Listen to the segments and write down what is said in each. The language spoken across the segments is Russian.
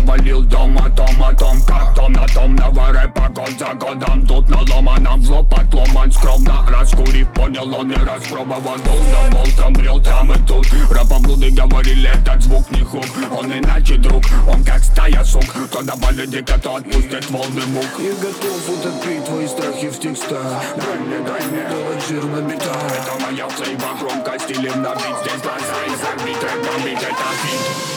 навалил дом о том, как том на том на рэпа год за годом. Тут наломанном в лоб отломан скромно раскурив, понял он и распробован. Был да болтом, брел там и тут. Рэпоблуды говорили, этот звук не хук. Он иначе друг, он как стая сук. То добавит дико, то отпустит волны мук. Я готов утопить твои страхи в текстах. Дай мне, давать жир на битах. это моя флейва, громко стилем на бит. Здесь глаза из орбит, трек бомбит, это фит.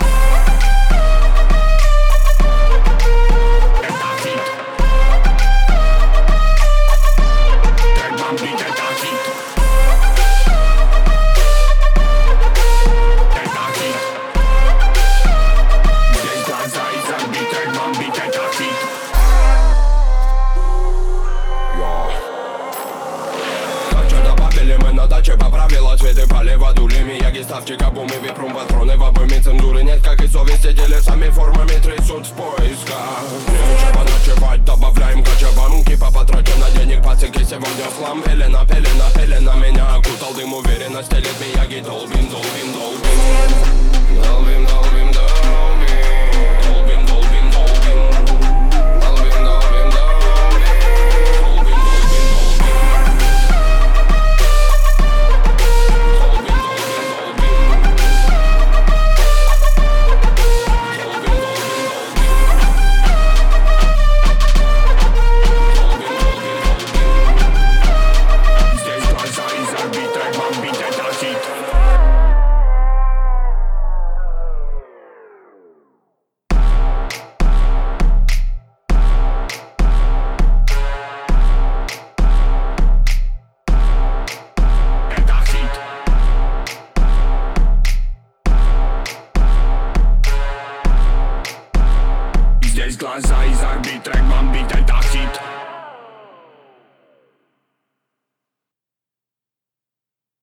Поправила цветы, полива дулями. Я геставчика, бумы, випрум, патроны в обойме. Цензуры нет, как и совести. Телесами формами трясут в поисках. Нечего ночевать, добавляем кочевам. Кипа потрачено денег, пацики, сегодня в хлам. Пелена, пелена, пелена. Меня окутал дым, уверенно стелит мияги. Долбим, долбим, долбим. Долбим, долбим, долбим. Глаза из орбит, трек